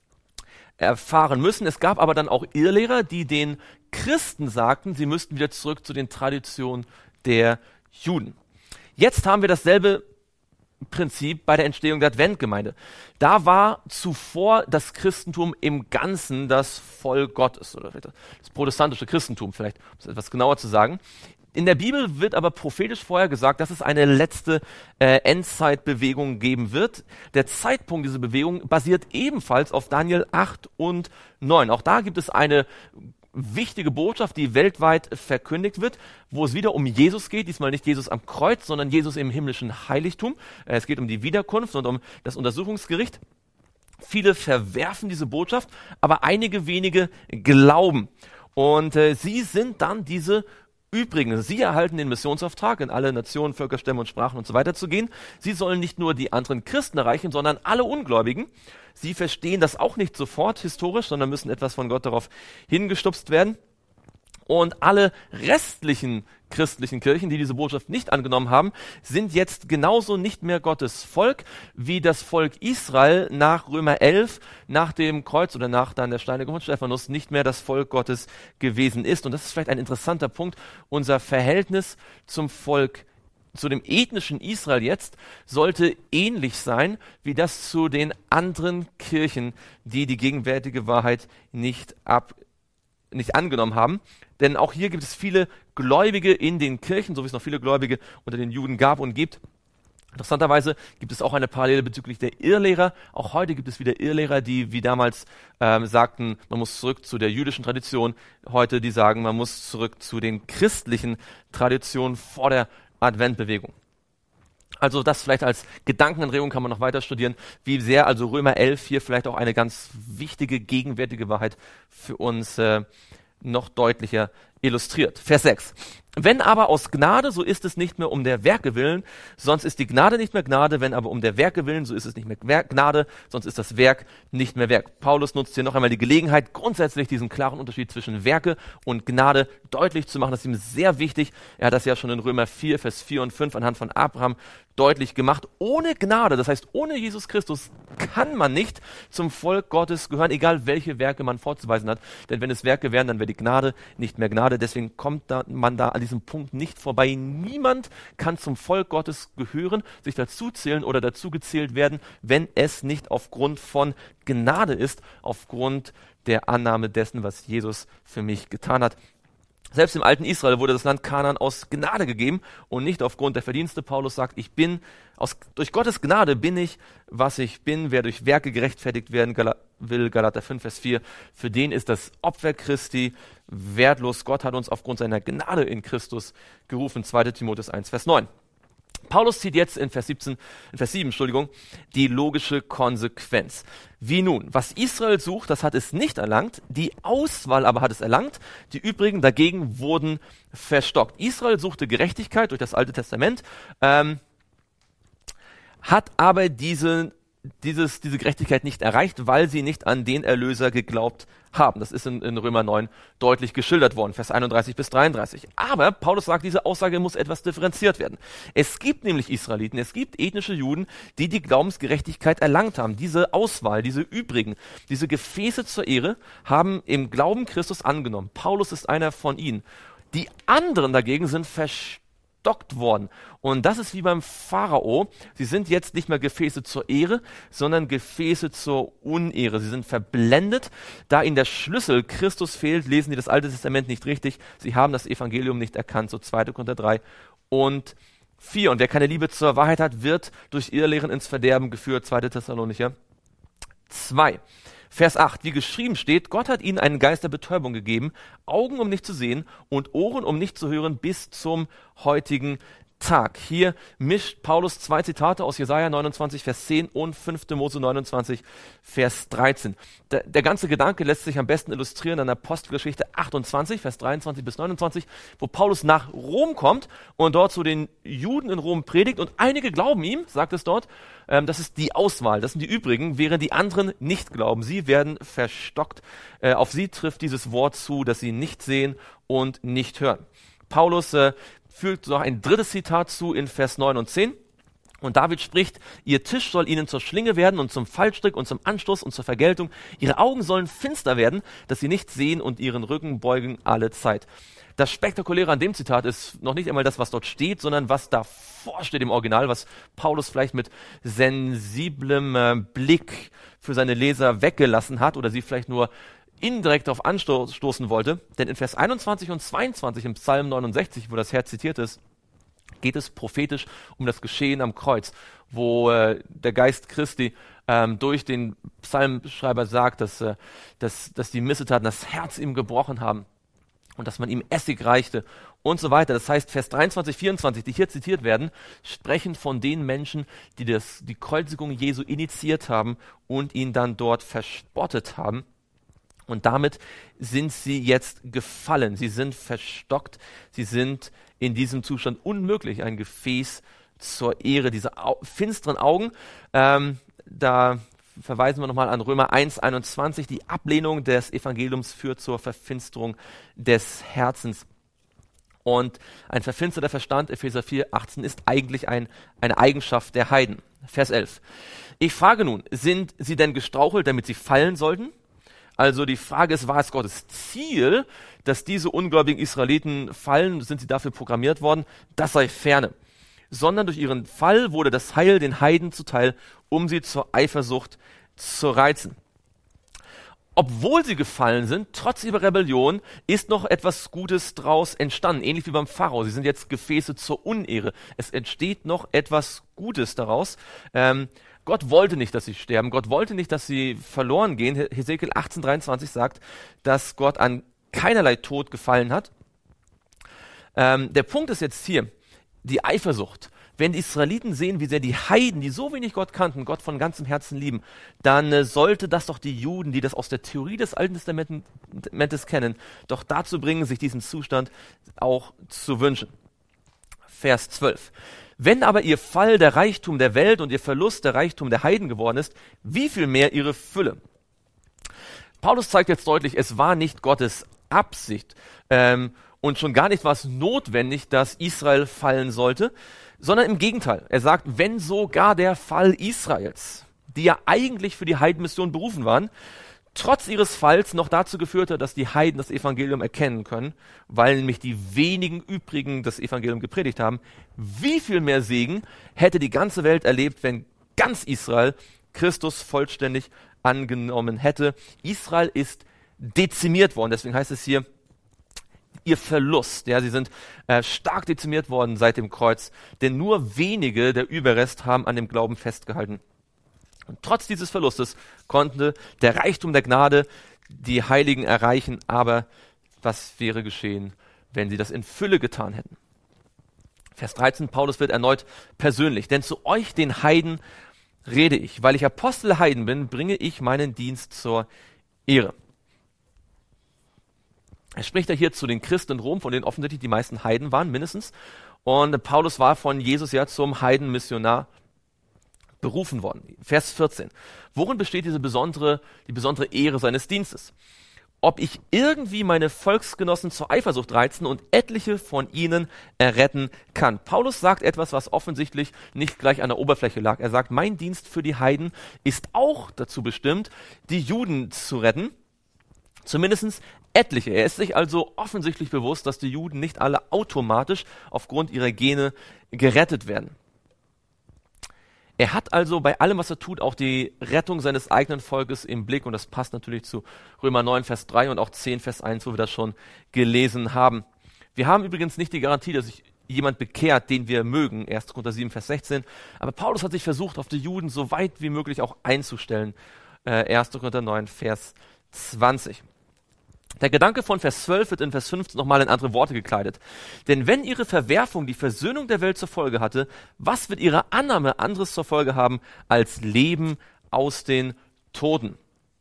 erfahren müssen. Es gab aber dann auch Irrlehrer, die den Christen sagten, sie müssten wieder zurück zu den Traditionen der Juden. Jetzt haben wir dasselbe Prinzip bei der Entstehung der Adventgemeinde. Da war zuvor das Christentum im Ganzen das Volk Gottes, oder das protestantische Christentum vielleicht, um es etwas genauer zu sagen. In der Bibel wird aber prophetisch vorher gesagt, dass es eine letzte äh, Endzeitbewegung geben wird. Der Zeitpunkt dieser Bewegung basiert ebenfalls auf Daniel acht und neun. Auch da gibt es eine wichtige Botschaft, die weltweit verkündigt wird, wo es wieder um Jesus geht, diesmal nicht Jesus am Kreuz, sondern Jesus im himmlischen Heiligtum. Es geht um die Wiederkunft und um das Untersuchungsgericht. Viele verwerfen diese Botschaft, aber einige wenige glauben. Und äh, sie sind dann diese Übrigen. Sie erhalten den Missionsauftrag, in alle Nationen, Völker, Stämme und Sprachen und so weiter zu gehen. Sie sollen nicht nur die anderen Christen erreichen, sondern alle Ungläubigen. Sie verstehen das auch nicht sofort historisch, sondern müssen etwas von Gott darauf hingestupst werden. Und alle restlichen christlichen Kirchen, die diese Botschaft nicht angenommen haben, sind jetzt genauso nicht mehr Gottes Volk, wie das Volk Israel nach Römer elf, nach dem Kreuz oder nach dann der Steinigung von Stephanus nicht mehr das Volk Gottes gewesen ist. Und das ist vielleicht ein interessanter Punkt. Unser Verhältnis zum Volk, zu dem ethnischen Israel jetzt, sollte ähnlich sein wie das zu den anderen Kirchen, die die gegenwärtige Wahrheit nicht ab nicht angenommen haben. Denn auch hier gibt es viele Gläubige in den Kirchen, so wie es noch viele Gläubige unter den Juden gab und gibt. Interessanterweise gibt es auch eine Parallele bezüglich der Irrlehrer. Auch heute gibt es wieder Irrlehrer, die wie damals ähm, sagten, man muss zurück zu der jüdischen Tradition. Heute, die sagen, man muss zurück zu den christlichen Traditionen vor der Adventbewegung. Also das vielleicht als Gedankenanregung kann man noch weiter studieren, wie sehr also Römer elf hier vielleicht auch eine ganz wichtige, gegenwärtige Wahrheit für uns äh, noch deutlicher illustriert. Vers sechs. Wenn aber aus Gnade, so ist es nicht mehr um der Werke willen, sonst ist die Gnade nicht mehr Gnade, wenn aber um der Werke willen, so ist es nicht mehr Werk, Gnade, sonst ist das Werk nicht mehr Werk. Paulus nutzt hier noch einmal die Gelegenheit, grundsätzlich diesen klaren Unterschied zwischen Werke und Gnade deutlich zu machen. Das ist ihm sehr wichtig. Er hat das ja schon in Römer vier, Vers vier und fünf anhand von Abraham deutlich gemacht. Ohne Gnade, das heißt ohne Jesus Christus, kann man nicht zum Volk Gottes gehören, egal welche Werke man vorzuweisen hat. Denn wenn es Werke wären, dann wäre die Gnade nicht mehr Gnade. Deswegen kommt da, man da an diesem Punkt nicht vorbei. Niemand kann zum Volk Gottes gehören, sich dazuzählen oder dazugezählt werden, wenn es nicht aufgrund von Gnade ist, aufgrund der Annahme dessen, was Jesus für mich getan hat. Selbst im alten Israel wurde das Land Kanaan aus Gnade gegeben und nicht aufgrund der Verdienste. Paulus sagt, ich bin, aus, durch Gottes Gnade bin ich, was ich bin. Wer durch Werke gerechtfertigt werden Gal- will, Galater fünf, Vers vier, für den ist das Opfer Christi wertlos. Gott hat uns aufgrund seiner Gnade in Christus gerufen. zweiter Timotheus eins, Vers neun. Paulus zieht jetzt in Vers siebzehn, in Vers sieben, Entschuldigung, die logische Konsequenz. Wie nun? Was Israel sucht, das hat es nicht erlangt, die Auswahl aber hat es erlangt, die übrigen dagegen wurden verstockt. Israel suchte Gerechtigkeit durch das Alte Testament, ähm, hat aber diese, dieses, diese Gerechtigkeit nicht erreicht, weil sie nicht an den Erlöser geglaubt haben. Das ist in, in Römer neun deutlich geschildert worden, Vers einunddreißig bis dreiunddreißig. Aber Paulus sagt, diese Aussage muss etwas differenziert werden. Es gibt nämlich Israeliten, es gibt ethnische Juden, die die Glaubensgerechtigkeit erlangt haben. Diese Auswahl, diese übrigen, diese Gefäße zur Ehre haben im Glauben Christus angenommen. Paulus ist einer von ihnen. Die anderen dagegen sind verstockt worden. Und das ist wie beim Pharao. Sie sind jetzt nicht mehr Gefäße zur Ehre, sondern Gefäße zur Unehre. Sie sind verblendet. Da ihnen der Schlüssel Christus fehlt, lesen sie das Alte Testament nicht richtig. Sie haben das Evangelium nicht erkannt. So zweiter Korinther drei und vier. Und wer keine Liebe zur Wahrheit hat, wird durch Irrlehren ins Verderben geführt. zweiter Thessalonicher zwei. Vers acht, wie geschrieben steht, Gott hat ihnen einen Geist der Betäubung gegeben, Augen, um nicht zu sehen und Ohren, um nicht zu hören, bis zum heutigen Tag. Hier mischt Paulus zwei Zitate aus Jesaja neunundzwanzig, Vers zehn und fünfter Mose neunundzwanzig, Vers dreizehn. Der, der ganze Gedanke lässt sich am besten illustrieren an Apostelgeschichte achtundzwanzig, Vers dreiundzwanzig bis neunundzwanzig, wo Paulus nach Rom kommt und dort zu den Juden in Rom predigt und einige glauben ihm, sagt es dort, ähm, das ist die Auswahl, das sind die übrigen, während die anderen nicht glauben. Sie werden verstockt. Äh, auf sie trifft dieses Wort zu, dass sie nicht sehen und nicht hören. Paulus äh, fügt noch ein drittes Zitat zu in Vers neun und zehn. Und David spricht, ihr Tisch soll ihnen zur Schlinge werden und zum Fallstrick und zum Anstoß und zur Vergeltung. Ihre Augen sollen finster werden, dass sie nicht sehen und ihren Rücken beugen alle Zeit. Das Spektakuläre an dem Zitat ist noch nicht einmal das, was dort steht, sondern was davor steht im Original, was Paulus vielleicht mit sensiblem äh, Blick für seine Leser weggelassen hat oder sie vielleicht nur indirekt darauf anstoßen wollte. Denn in Vers einundzwanzig und zweiundzwanzig im Psalm neunundsechzig, wo das Herz zitiert ist, geht es prophetisch um das Geschehen am Kreuz, wo äh, der Geist Christi ähm, durch den Psalmschreiber sagt, dass, äh, dass, dass die Missetaten das Herz ihm gebrochen haben und dass man ihm Essig reichte und so weiter. Das heißt, Vers dreiundzwanzig, vierundzwanzig, die hier zitiert werden, sprechen von den Menschen, die das, die Kreuzigung Jesu initiiert haben und ihn dann dort verspottet haben. Und damit sind sie jetzt gefallen. Sie sind verstockt. Sie sind in diesem Zustand unmöglich. Ein Gefäß zur Ehre. Diese au- finsteren Augen, ähm, da verweisen wir nochmal an Römer eins, einundzwanzig. Die Ablehnung des Evangeliums führt zur Verfinsterung des Herzens. Und ein verfinsterter Verstand, Epheser vier, achtzehn, ist eigentlich ein, eine Eigenschaft der Heiden. Vers elf. Ich frage nun, sind sie denn gestrauchelt, damit sie fallen sollten? Also die Frage ist, war es Gottes Ziel, dass diese ungläubigen Israeliten fallen? Sind sie dafür programmiert worden? Das sei ferne. Sondern durch ihren Fall wurde das Heil den Heiden zuteil, um sie zur Eifersucht zu reizen. Obwohl sie gefallen sind, trotz ihrer Rebellion, ist noch etwas Gutes draus entstanden. Ähnlich wie beim Pharao. Sie sind jetzt Gefäße zur Unehre. Es entsteht noch etwas Gutes daraus. Ähm, Gott wollte nicht, dass sie sterben. Gott wollte nicht, dass sie verloren gehen. Hesekiel achtzehn, dreiundzwanzig sagt, dass Gott an keinerlei Tod gefallen hat. Ähm, der Punkt ist jetzt hier, die Eifersucht. wenn die Israeliten sehen, wie sehr die Heiden, die so wenig Gott kannten, Gott von ganzem Herzen lieben, dann äh, sollte das doch die Juden, die das aus der Theorie des Alten Testamentes kennen, doch dazu bringen, sich diesen Zustand auch zu wünschen. Vers zwölf. Wenn aber ihr Fall der Reichtum der Welt und ihr Verlust der Reichtum der Heiden geworden ist, wie viel mehr ihre Fülle? Paulus zeigt jetzt deutlich, es war nicht Gottes Absicht ähm, und schon gar nicht war es notwendig, dass Israel fallen sollte, sondern im Gegenteil. Er sagt, wenn sogar der Fall Israels, die ja eigentlich für die Heidenmission berufen waren, trotz ihres Falls noch dazu geführt hat, dass die Heiden das Evangelium erkennen können, weil nämlich die wenigen übrigen das Evangelium gepredigt haben, wie viel mehr Segen hätte die ganze Welt erlebt, wenn ganz Israel Christus vollständig angenommen hätte. Israel ist dezimiert worden, deswegen heißt es hier, ihr Verlust, ja, sie sind äh, stark dezimiert worden seit dem Kreuz, denn nur wenige, der Überrest, haben an dem Glauben festgehalten. Und trotz dieses Verlustes konnte der Reichtum der Gnade die Heiligen erreichen, aber was wäre geschehen, wenn sie das in Fülle getan hätten? Vers dreizehn, Paulus wird erneut persönlich, denn zu euch, den Heiden, rede ich. Weil ich Apostel der Heiden bin, bringe ich meinen Dienst zur Ehre. Er spricht ja hier zu den Christen in Rom, von denen offensichtlich die meisten Heiden waren, mindestens. Und Paulus war von Jesus ja zum Heidenmissionar berufen worden. Vers vierzehn. Worin besteht diese besondere, die besondere Ehre seines Dienstes? Ob ich irgendwie meine Volksgenossen zur Eifersucht reizen und etliche von ihnen erretten kann. Paulus sagt etwas, was offensichtlich nicht gleich an der Oberfläche lag. Er sagt, mein Dienst für die Heiden ist auch dazu bestimmt, die Juden zu retten. Zumindest etliche. Er ist sich also offensichtlich bewusst, dass die Juden nicht alle automatisch aufgrund ihrer Gene gerettet werden. Er hat also bei allem, was er tut, auch die Rettung seines eigenen Volkes im Blick, und das passt natürlich zu Römer neun, Vers drei und auch zehn, Vers eins, wo wir das schon gelesen haben. Wir haben übrigens nicht die Garantie, dass sich jemand bekehrt, den wir mögen, erster Korinther sieben, Vers sechzehn, aber Paulus hat sich versucht, auf die Juden so weit wie möglich auch einzustellen, äh, erster Korinther neun, Vers zwanzig. Der Gedanke von Vers zwölf wird in Vers fünfzehn nochmal in andere Worte gekleidet. Denn wenn ihre Verwerfung die Versöhnung der Welt zur Folge hatte, was wird ihre Annahme anderes zur Folge haben als Leben aus den Toten?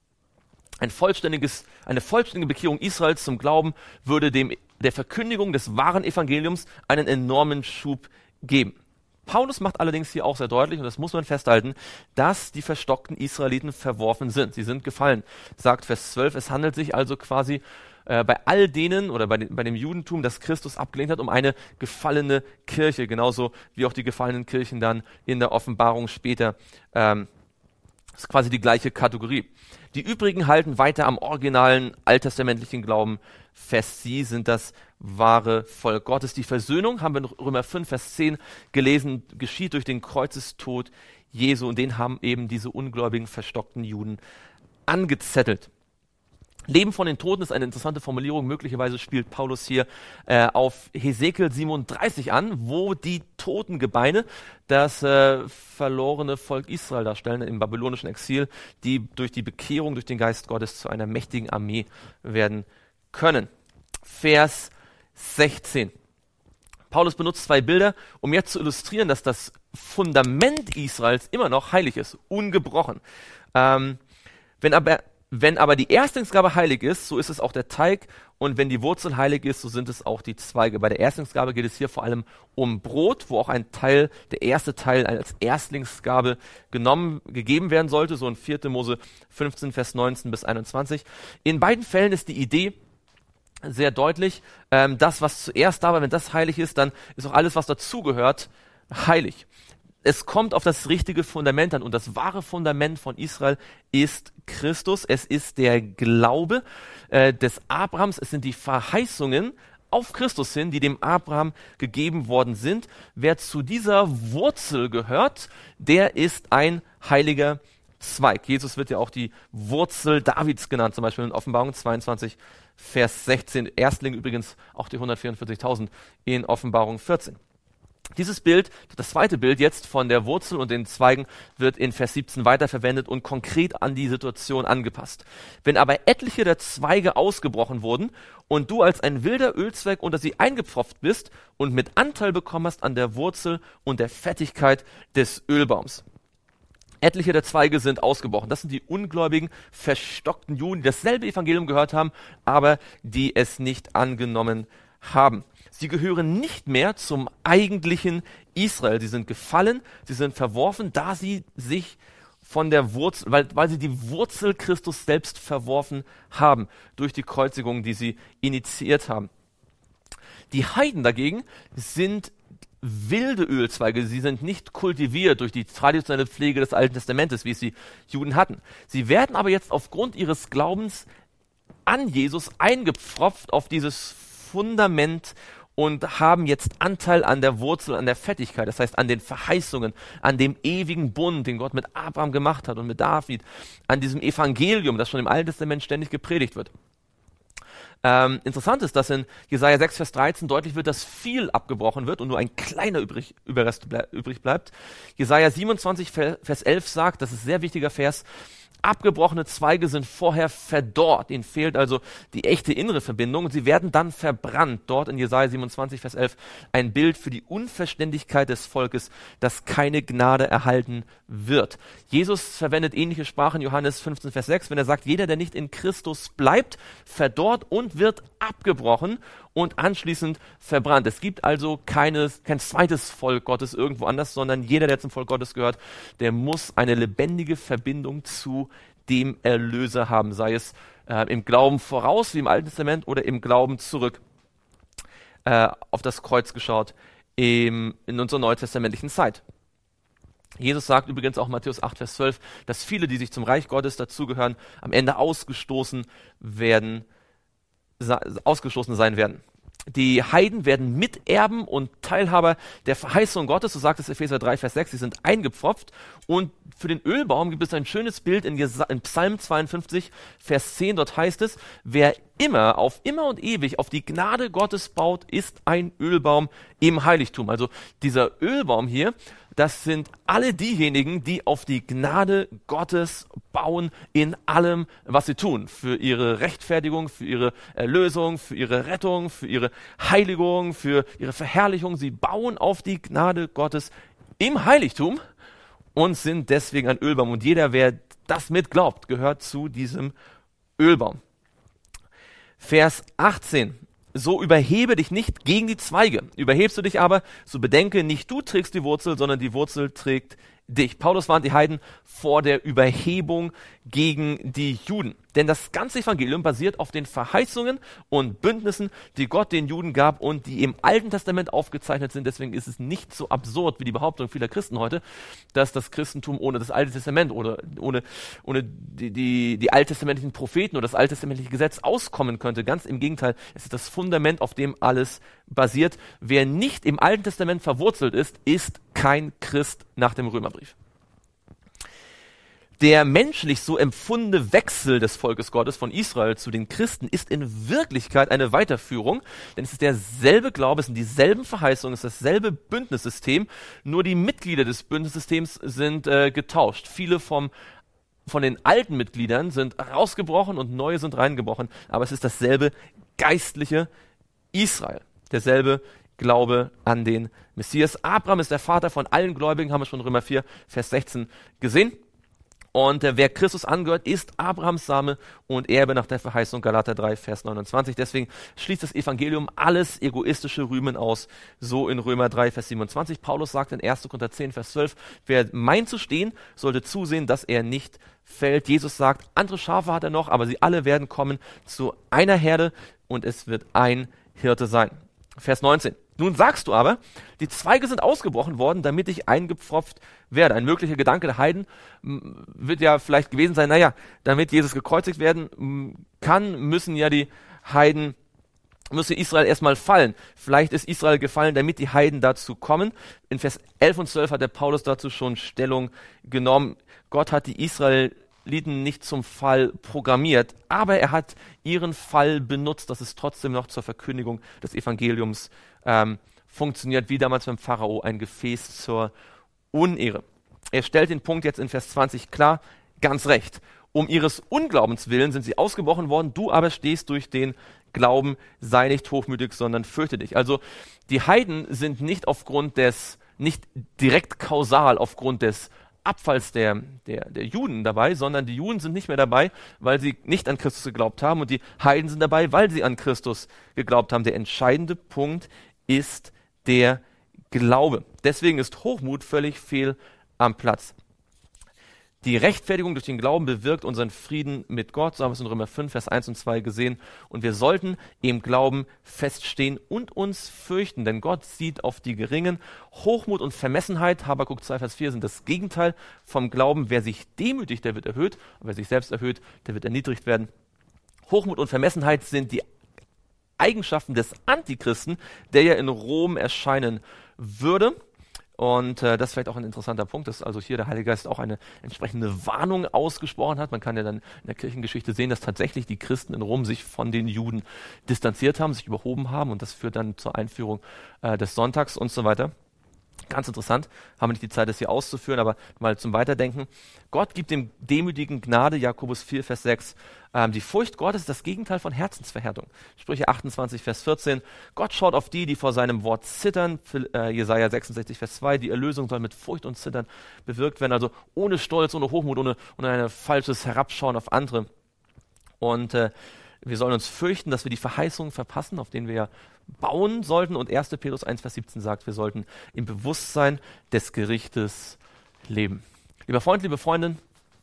Ein vollständiges, eine vollständige Bekehrung Israels zum Glauben würde dem, der Verkündigung des wahren Evangeliums einen enormen Schub geben. Paulus macht allerdings hier auch sehr deutlich, und das muss man festhalten, dass die verstockten Israeliten verworfen sind. Sie sind gefallen, sagt Vers zwölf. Es handelt sich also quasi äh, bei all denen oder bei, den, bei dem Judentum, das Christus abgelehnt hat, um eine gefallene Kirche, genauso wie auch die gefallenen Kirchen dann in der Offenbarung später. Ähm, das ist quasi die gleiche Kategorie. Die übrigen halten weiter am originalen alttestamentlichen Glauben fest. Sie sind das wahre Volk Gottes. Die Versöhnung, haben wir in Römer fünf, Vers zehn gelesen, geschieht durch den Kreuzestod Jesu, und den haben eben diese ungläubigen, verstockten Juden angezettelt. Leben von den Toten ist eine interessante Formulierung. Möglicherweise spielt Paulus hier äh, auf Hesekiel siebenunddreißig an, wo die toten Gebeine das äh, verlorene Volk Israel darstellen im babylonischen Exil, die durch die Bekehrung durch den Geist Gottes zu einer mächtigen Armee werden können. Vers sechzehn. Paulus benutzt zwei Bilder, um jetzt zu illustrieren, dass das Fundament Israels immer noch heilig ist, ungebrochen. Ähm, wenn aber Wenn aber die Erstlingsgabe heilig ist, so ist es auch der Teig, und wenn die Wurzel heilig ist, so sind es auch die Zweige. Bei der Erstlingsgabe geht es hier vor allem um Brot, wo auch ein Teil, der erste Teil als Erstlingsgabe genommen, gegeben werden sollte, so in vierter Mose fünfzehn, Vers neunzehn bis einundzwanzig. In beiden Fällen ist die Idee sehr deutlich, ähm, das, was zuerst da war, wenn das heilig ist, dann ist auch alles, was dazugehört, heilig. Es kommt auf das richtige Fundament an, und das wahre Fundament von Israel ist Christus. Es ist der Glaube äh, des Abrahams. Es sind die Verheißungen auf Christus hin, die dem Abraham gegeben worden sind. Wer zu dieser Wurzel gehört, der ist ein heiliger Zweig. Jesus wird ja auch die Wurzel Davids genannt, zum Beispiel in Offenbarung zweiundzwanzig, Vers sechzehn. Erstling übrigens auch die hundertvierundvierzigtausend in Offenbarung vierzehn. Dieses Bild, das zweite Bild jetzt von der Wurzel und den Zweigen, wird in Vers siebzehn weiterverwendet und konkret an die Situation angepasst. Wenn aber etliche der Zweige ausgebrochen wurden und du als ein wilder Ölzweig unter sie eingepfropft bist und mit Anteil bekommen hast an der Wurzel und der Fettigkeit des Ölbaums. Etliche der Zweige sind ausgebrochen. Das sind die ungläubigen, verstockten Juden, die dasselbe Evangelium gehört haben, aber die es nicht angenommen haben. Sie gehören nicht mehr zum eigentlichen Israel. Sie sind gefallen, sie sind verworfen, da sie sich von der Wurzel, weil, weil sie die Wurzel Christus selbst verworfen haben, durch die Kreuzigung, die sie initiiert haben. Die Heiden dagegen sind wilde Ölzweige, sie sind nicht kultiviert durch die traditionelle Pflege des Alten Testamentes, wie es die Juden hatten. Sie werden aber jetzt aufgrund ihres Glaubens an Jesus eingepfropft auf dieses Fundament und haben jetzt Anteil an der Wurzel, an der Fettigkeit, das heißt an den Verheißungen, an dem ewigen Bund, den Gott mit Abraham gemacht hat und mit David, an diesem Evangelium, das schon im Alten Testament ständig gepredigt wird. Ähm, interessant ist, dass in Jesaja sechs, Vers dreizehn deutlich wird, dass viel abgebrochen wird und nur ein kleiner übrig, Überrest ble- übrig bleibt. Jesaja siebenundzwanzig, Vers elf sagt, das ist ein sehr wichtiger Vers, abgebrochene Zweige sind vorher verdorrt. Ihnen fehlt also die echte innere Verbindung und sie werden dann verbrannt. Dort in Jesaja siebenundzwanzig, Vers elf ein Bild für die Unverständigkeit des Volkes, das keine Gnade erhalten wird. Jesus verwendet ähnliche Sprache in Johannes fünfzehn, Vers sechs, wenn er sagt, jeder, der nicht in Christus bleibt, verdorrt und wird abgebrochen und anschließend verbrannt. Es gibt also keines, kein zweites Volk Gottes irgendwo anders, sondern jeder, der zum Volk Gottes gehört, der muss eine lebendige Verbindung zu dem Erlöser haben, sei es äh, im Glauben voraus, wie im Alten Testament, oder im Glauben zurück äh, auf das Kreuz geschaut im, in unserer neutestamentlichen Zeit. Jesus sagt übrigens auch in Matthäus acht, Vers zwölf, dass viele, die sich zum Reich Gottes dazugehören, am Ende ausgestoßen werden, ausgestoßen sein werden. Die Heiden werden Miterben und Teilhaber der Verheißung Gottes, so sagt es Epheser drei, Vers sechs, sie sind eingepfropft. Und für den Ölbaum gibt es ein schönes Bild in, Jesa- in Psalm zweiundfünfzig, Vers zehn, dort heißt es, wer immer, auf immer und ewig auf die Gnade Gottes baut, ist ein Ölbaum im Heiligtum. Also dieser Ölbaum hier, das sind alle diejenigen, die auf die Gnade Gottes bauen in allem, was sie tun. Für ihre Rechtfertigung, für ihre Erlösung, für ihre Rettung, für ihre Heiligung, für ihre Verherrlichung. Sie bauen auf die Gnade Gottes im Heiligtum und sind deswegen ein Ölbaum. Und jeder, wer das mit glaubt, gehört zu diesem Ölbaum. Vers achtzehn. So überhebe dich nicht gegen die Zweige. Überhebst du dich aber, so bedenke, nicht du trägst die Wurzel, sondern die Wurzel trägt dich. Paulus warnt die Heiden vor der Überhebung gegen die Juden. Denn das ganze Evangelium basiert auf den Verheißungen und Bündnissen, die Gott den Juden gab und die im Alten Testament aufgezeichnet sind. Deswegen ist es nicht so absurd wie die Behauptung vieler Christen heute, dass das Christentum ohne das Alte Testament oder ohne, ohne die, die, die alttestamentlichen Propheten oder das alttestamentliche Gesetz auskommen könnte. Ganz im Gegenteil, es ist das Fundament, auf dem alles basiert. Wer nicht im Alten Testament verwurzelt ist, ist kein Christ nach dem Römerbrief. Der menschlich so empfundene Wechsel des Volkes Gottes von Israel zu den Christen ist in Wirklichkeit eine Weiterführung, denn es ist derselbe Glaube, es sind dieselben Verheißungen, es ist dasselbe Bündnissystem, nur die Mitglieder des Bündnissystems sind äh, getauscht. Viele vom, von den alten Mitgliedern sind rausgebrochen und neue sind reingebrochen, aber es ist dasselbe geistliche Israel, derselbe Glaube an den Messias. Abraham ist der Vater von allen Gläubigen, haben wir schon in Römer vier, Vers sechzehn gesehen. Und äh, wer Christus angehört, ist Abrahams Same und Erbe nach der Verheißung, Galater drei, Vers neunundzwanzig. Deswegen schließt das Evangelium alles egoistische Rühmen aus, so in Römer drei, Vers siebenundzwanzig. Paulus sagt in erster Korinther zehn, Vers zwölf, wer meint zu stehen, sollte zusehen, dass er nicht fällt. Jesus sagt, andere Schafe hat er noch, aber sie alle werden kommen zu einer Herde und es wird ein Hirte sein. Vers neunzehn. Nun sagst du aber, die Zweige sind ausgebrochen worden, damit ich eingepfropft werde. Ein möglicher Gedanke der Heiden m, wird ja vielleicht gewesen sein, naja, damit Jesus gekreuzigt werden m, kann, müssen ja die Heiden, müsse Israel erstmal fallen. Vielleicht ist Israel gefallen, damit die Heiden dazu kommen. In Vers elf und zwölf hat der Paulus dazu schon Stellung genommen. Gott hat die Israeliten nicht zum Fall programmiert, aber er hat ihren Fall benutzt, dass es trotzdem noch zur Verkündigung des Evangeliums ähm, funktioniert wie damals beim Pharao ein Gefäß zur Unehre. Er stellt den Punkt jetzt in Vers zwanzig klar, ganz recht. Um ihres Unglaubens willen sind sie ausgebrochen worden, du aber stehst durch den Glauben, sei nicht hochmütig, sondern fürchte dich. Also die Heiden sind nicht aufgrund des, nicht direkt kausal aufgrund des Abfalls der, der, der Juden dabei, sondern die Juden sind nicht mehr dabei, weil sie nicht an Christus geglaubt haben, und die Heiden sind dabei, weil sie an Christus geglaubt haben. Der entscheidende Punkt ist der Glaube. Deswegen ist Hochmut völlig fehl am Platz. Die Rechtfertigung durch den Glauben bewirkt unseren Frieden mit Gott, so haben wir es in Römer fünf, Vers eins und zwei gesehen. Und wir sollten im Glauben feststehen und uns fürchten, denn Gott sieht auf die Geringen. Hochmut und Vermessenheit, Habakuk zwei, Vers vier, sind das Gegenteil vom Glauben. Wer sich demütigt, der wird erhöht. Und wer sich selbst erhöht, der wird erniedrigt werden. Hochmut und Vermessenheit sind die Eigenschaften des Antichristen, der ja in Rom erscheinen würde. Und äh, das ist vielleicht auch ein interessanter Punkt, dass also hier der Heilige Geist auch eine entsprechende Warnung ausgesprochen hat. Man kann ja dann in der Kirchengeschichte sehen, dass tatsächlich die Christen in Rom sich von den Juden distanziert haben, sich überhoben haben, und das führt dann zur Einführung äh, des Sonntags und so weiter. Ganz interessant, haben wir nicht die Zeit, das hier auszuführen, aber mal zum Weiterdenken. Gott gibt dem Demütigen Gnade, Jakobus vier, Vers sechs. Ähm, die Furcht Gottes ist das Gegenteil von Herzensverhärtung. Sprüche achtundzwanzig, Vers vierzehn. Gott schaut auf die, die vor seinem Wort zittern. Äh, Jesaja sechsundsechzig, Vers zwei. Die Erlösung soll mit Furcht und Zittern bewirkt werden. Also ohne Stolz, ohne Hochmut, ohne, ohne ein falsches Herabschauen auf andere. Und äh, wir sollen uns fürchten, dass wir die Verheißungen verpassen, auf denen wir ja bauen sollten. Und erster Petrus eins, Vers siebzehn sagt, wir sollten im Bewusstsein des Gerichtes leben. Lieber Freund, liebe Freundin,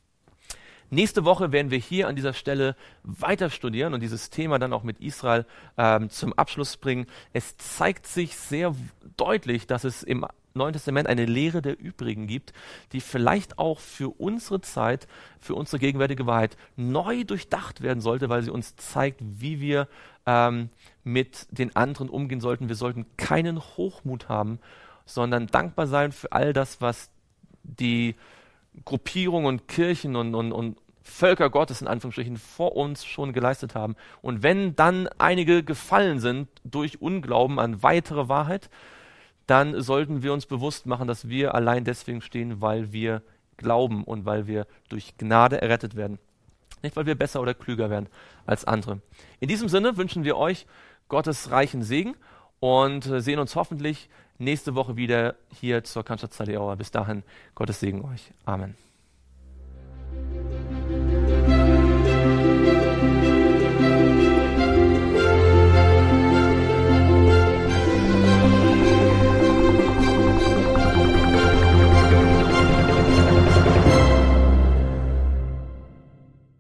nächste Woche werden wir hier an dieser Stelle weiter studieren und dieses Thema dann auch mit Israel ähm, zum Abschluss bringen. Es zeigt sich sehr deutlich, dass es im Neuen Testament eine Lehre der Übrigen gibt, die vielleicht auch für unsere Zeit, für unsere gegenwärtige Wahrheit neu durchdacht werden sollte, weil sie uns zeigt, wie wir ähm, mit den anderen umgehen sollten. Wir sollten keinen Hochmut haben, sondern dankbar sein für all das, was die Gruppierungen und Kirchen und, und, und Völker Gottes in Anführungsstrichen vor uns schon geleistet haben. Und wenn dann einige gefallen sind durch Unglauben an weitere Wahrheit, dann sollten wir uns bewusst machen, dass wir allein deswegen stehen, weil wir glauben und weil wir durch Gnade errettet werden. Nicht, weil wir besser oder klüger werden als andere. In diesem Sinne wünschen wir euch Gottes reichen Segen und sehen uns hoffentlich nächste Woche wieder hier zur Cannstatt Stady Hour. Bis dahin, Gottes Segen euch. Amen.